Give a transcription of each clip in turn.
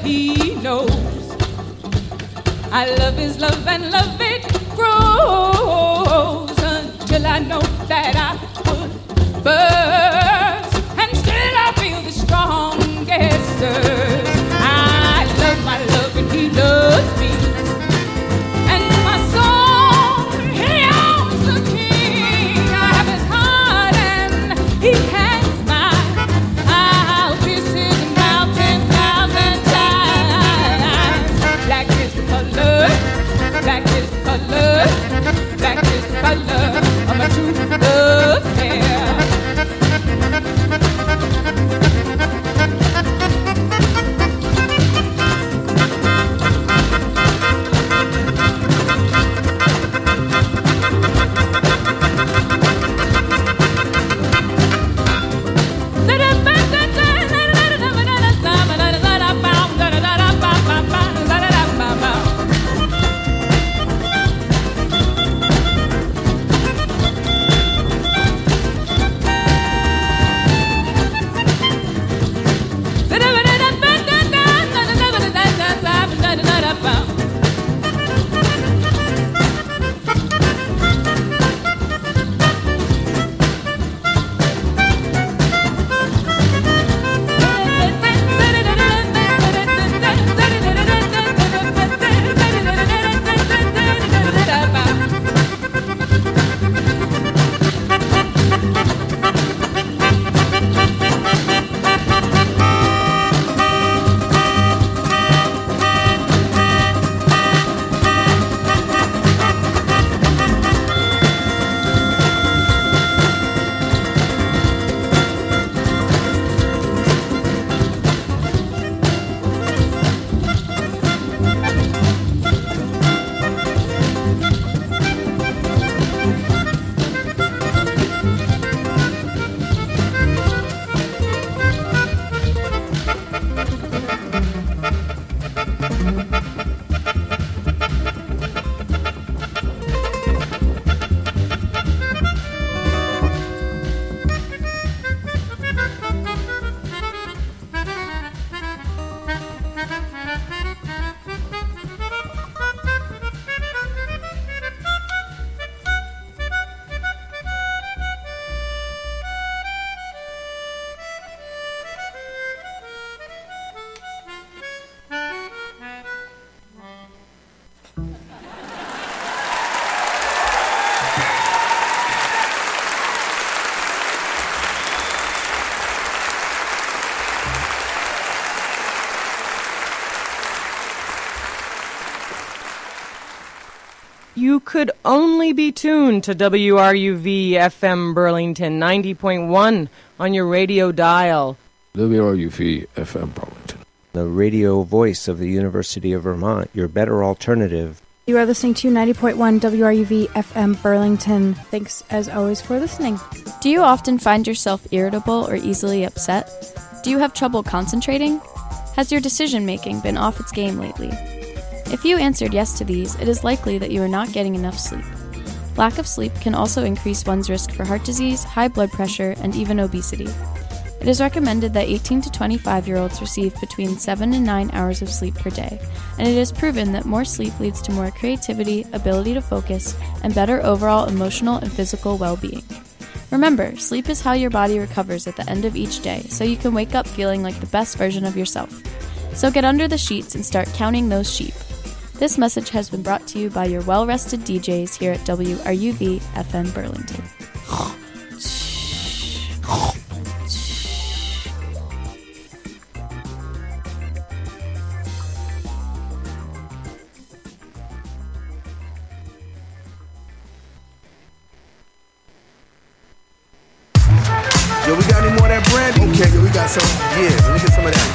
he knows. I love his love and love it grows until I know that I would burst, and still I feel the strongest surge. I love my love and he loves me, and my soul, he owns the king. I have his heart and he has mine. I'll kiss his mouth 10,000 times. Black is the color, black is the color, black is the color of my true love's hair. You could only be tuned to WRUV FM Burlington 90.1 on your radio dial. WRUV FM Burlington, the radio voice of the University of Vermont, your better alternative. You are listening to 90.1 WRUV FM Burlington. Thanks, as always, for listening. Do you often find yourself irritable or easily upset? Do you have trouble concentrating? Has your decision-making been off its game lately? If you answered yes to these, it is likely that you are not getting enough sleep. Lack of sleep can also increase one's risk for heart disease, high blood pressure, and even obesity. It is recommended that 18 to 25-year-olds receive between 7 and 9 hours of sleep per day, and it is proven that more sleep leads to more creativity, ability to focus, and better overall emotional and physical well-being. Remember, sleep is how your body recovers at the end of each day, so you can wake up feeling like the best version of yourself. So get under the sheets and start counting those sheep. This message has been brought to you by your well-rested DJs here at WRUV FM Burlington. Yo, we got any more of that brandy? Okay, yo, we got some. Yeah, let me get some of that.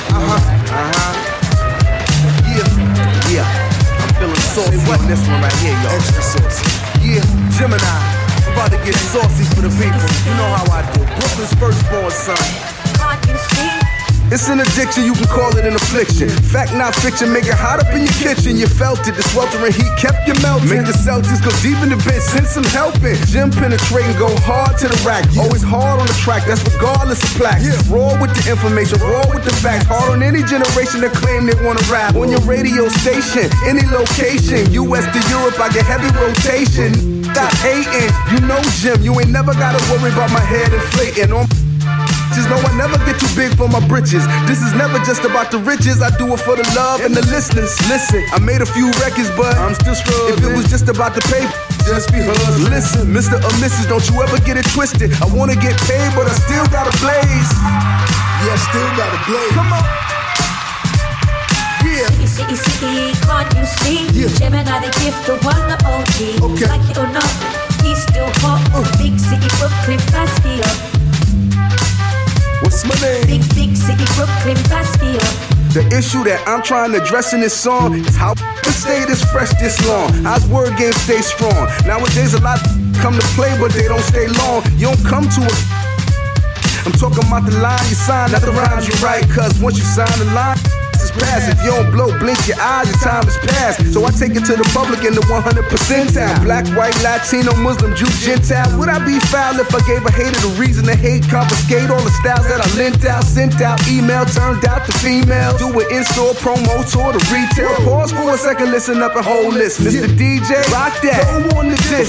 Yeah. I'm feeling saucy on this one right here, y'all. Extra saucy. Yeah, Gemini. I'm about to get saucy for the people. You know how I do. Brooklyn's firstborn son. Can't you see? It's an addiction, you can call it an affliction. Fact, not fiction, make it hot up in your kitchen. You felt it, the sweltering heat kept you melting. Make the Celtics go deep in the bench, send some help in. Gym penetrating, go hard to the rack. Always hard on the track, that's regardless of plaques. Raw with the information, raw with the facts. Hard on any generation that claim they wanna rap. On your radio station, any location, US to Europe, I get heavy rotation. Stop hating, you know Jim, you ain't never gotta worry about my head inflating. Just know I never get too big for my britches. This is never just about the riches. I do it for the love and the listeners. Listen, I made a few records, but I'm still struggling. If it was just about the paper, just be hustling. Listen, Mr. or Mrs., don't you ever get it twisted. I wanna get paid, but I still gotta blaze. Yeah, I still gotta blaze. Come on. Yeah. City, can't you see? Yeah. Gemini, the gift, the one, the OG. Okay. Like it or not, he's still hot. Big city, Brooklyn, Bastion. What's my name? Big city, Brooklyn, Bastion. The issue that I'm trying to address in this song is how to stay this fresh this long. How's word game stay strong? Nowadays a lot come to play, but they don't stay long. You don't come to a... I'm talking about the line you sign, not the rhymes you write. Cause once you sign the line, it's past. If you don't blow, blink your eyes, your time is past. So I take it to the public in the 100% time. Black, white, Latino, Muslim, Jew, Gentile. Would I be foul if I gave a hater the reason to hate? Confiscate all the styles that I lent out, sent out, email, turned out to female. Do it in-store, promo, tour to retail. Pause for a second, listen up and hold this. Mr. DJ, rock that. Go on to this.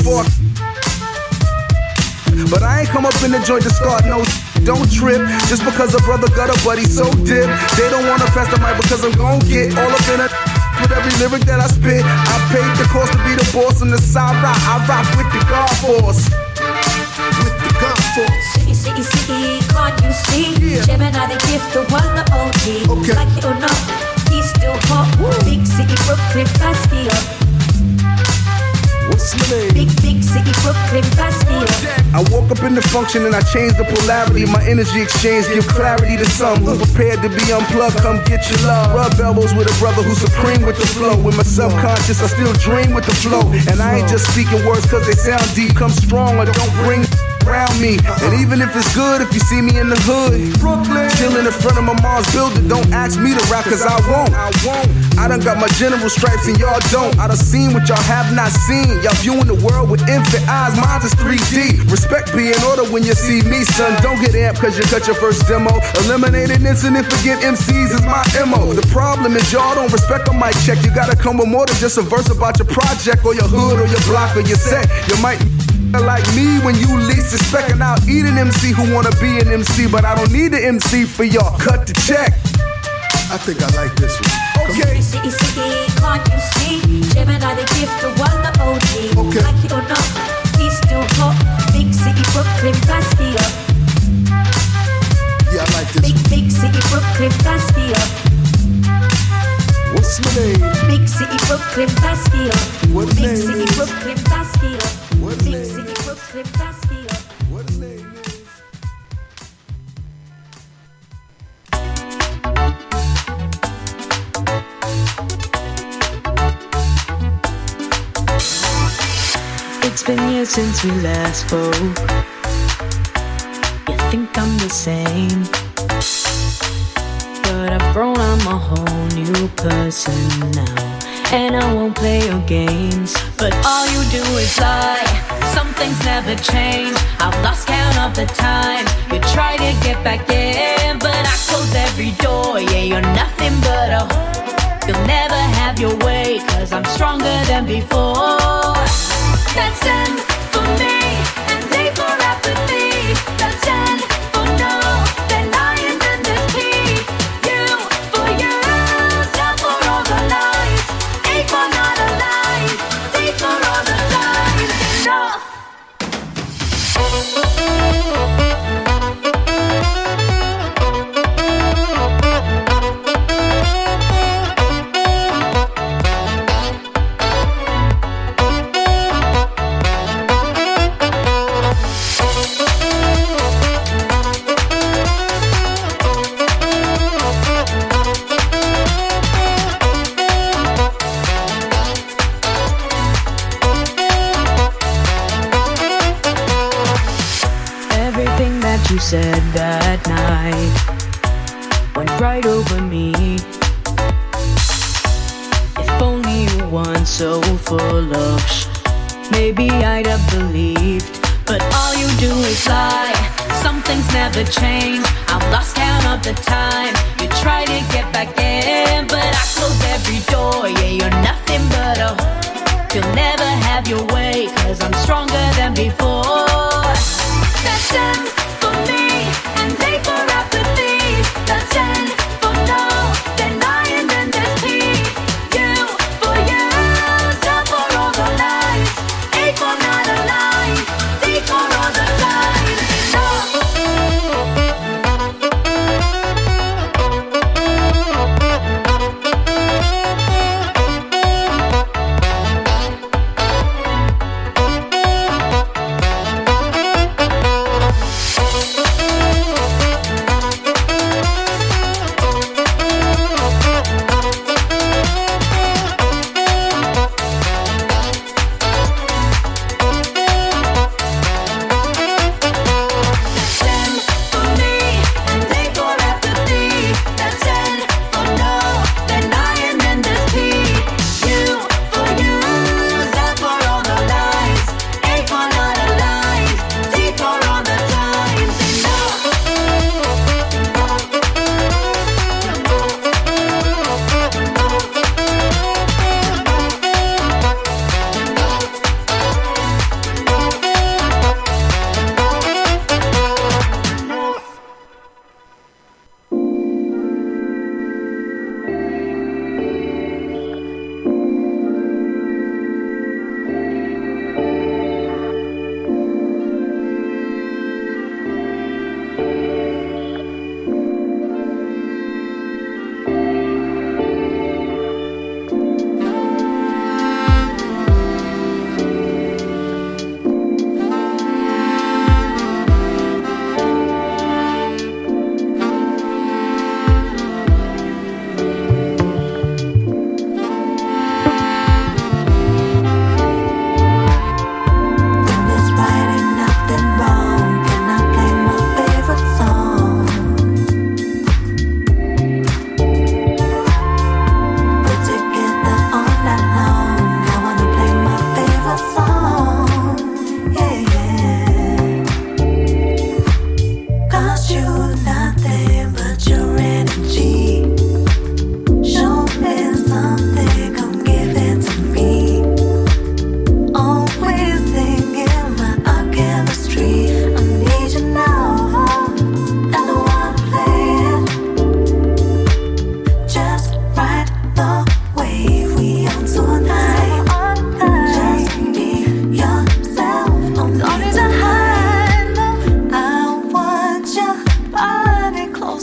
But I ain't come up in the joint to start no. Don't trip, just because a brother got a buddy so dip. They don't wanna pass the mic because I'm gon' get all up in it with every lyric that I spit. I paid the cost to be the boss on the side rock. I rock with the God Force. With the God Force. City, can't you see? Yeah. Gemini, the gift, the one, the OG. Okay. Like it or not, he's still hot. Big city, Brooklyn, Bastion. What's my name? Big city, Brooklyn, Bastion. I woke up in the function and I changed the polarity. My energy exchange give clarity to some who prepared to be unplugged. Come get your love. Rub elbows with a brother who's supreme with the flow. With my subconscious, I still dream with the flow. And I ain't just speaking words cause they sound deep. Come strong or don't bring around me. And even if it's good, if you see me in the hood, Brooklyn, chilling in front of my mom's building, don't ask me to rap cause I won't. I done got my general stripes and y'all don't. I done seen what y'all have not seen. Y'all viewing the world with infant eyes, mine's is 3D. Respect be in order when you see me, son. Don't get amped cause you cut your first demo. Eliminate an incident, forget MCs is my MO. The problem is y'all don't respect a mic check. You gotta come with more than just a verse about your project or your hood or your block or your set. You might like me when you least suspect, and I'll eat an MC who wanna be an MC, but I don't need an MC for y'all. Cut the check. I think I like this one. Okay. City, can't you see? Gemini, the gift, the one, the OG. Okay. Like it or not, he's still hot. Big city, Brooklyn, Bastion. Yeah, I like this one. Big city, Brooklyn, Bastion. What's my name? Big city, Brooklyn, Bastion. What Big name city, is? Brooklyn, Bastion. What Big name city, is? Brooklyn, Bastion. What his name is? It's been years since we last spoke. You think I'm the same, but I've grown, I'm a whole new person now. And I won't play your games, but all you do is lie. Some things never change. I've lost count of the times you try to get back in, but I close every door. Yeah, you're nothing but a hoe. You'll never have your way, cause I'm stronger than before. That's N for me, and D for apathy. That's N for no, then I and then there's P. U for you, down for all the lies. A for not alive, D for all the lies. Enough. You said that night when so full of maybe I'd have believed, but all you do is lie. Some things never change. I've lost count of the time you try to get back in, but I close every door. Yeah, you're nothing but a you'll never have your way, 'cause I'm stronger than before. That's end for me, and they for apathy. That's end for no denying, and there's peace. You for you, down for all the lies. A for not alive, D for all the lies.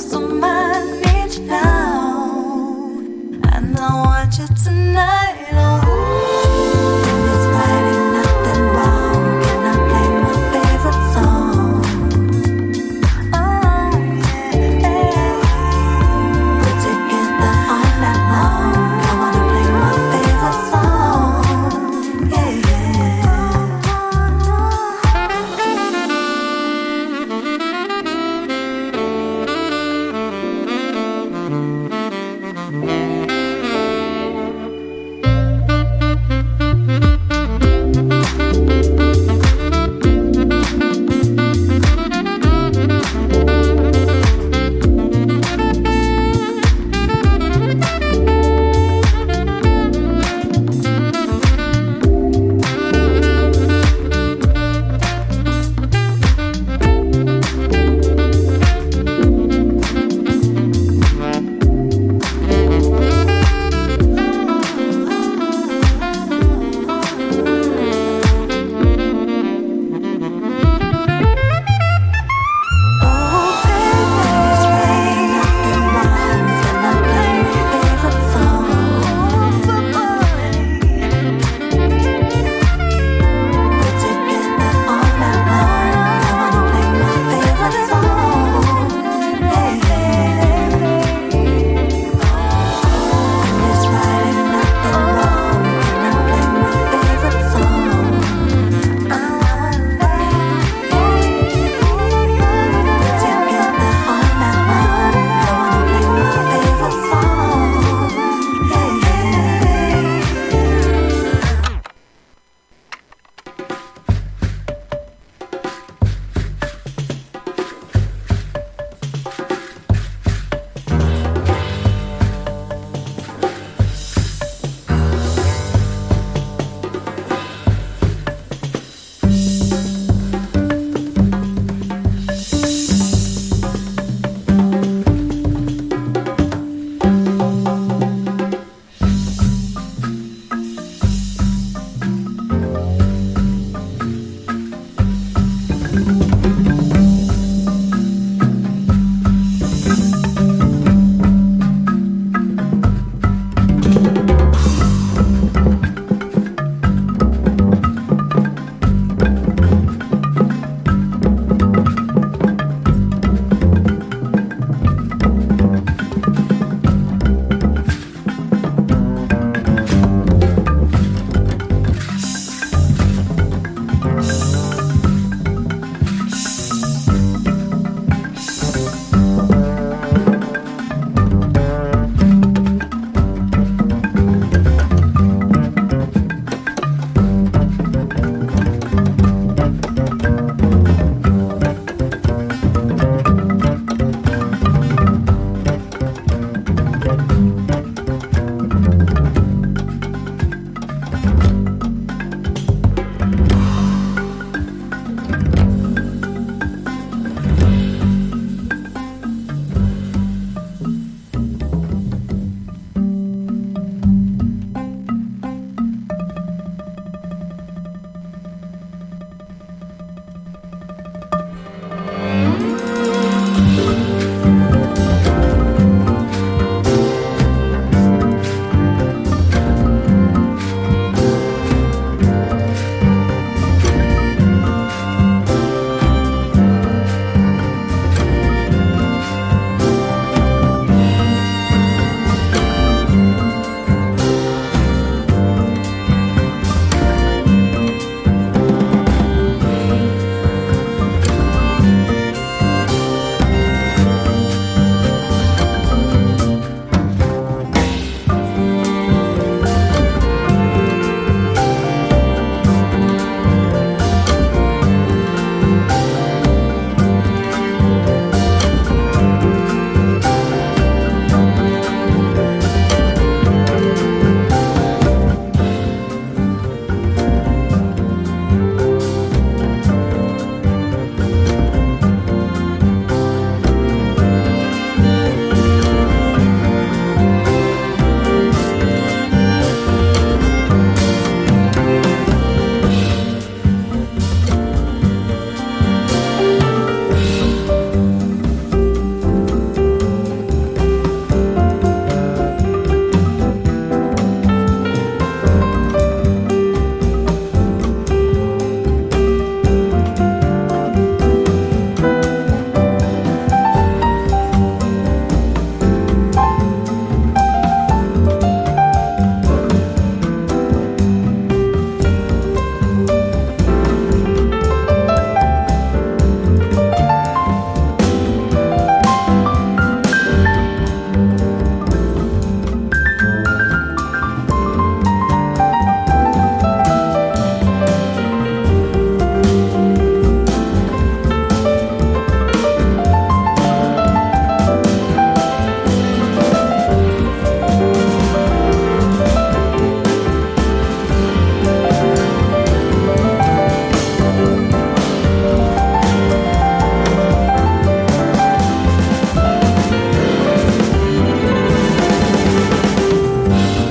I want you tonight.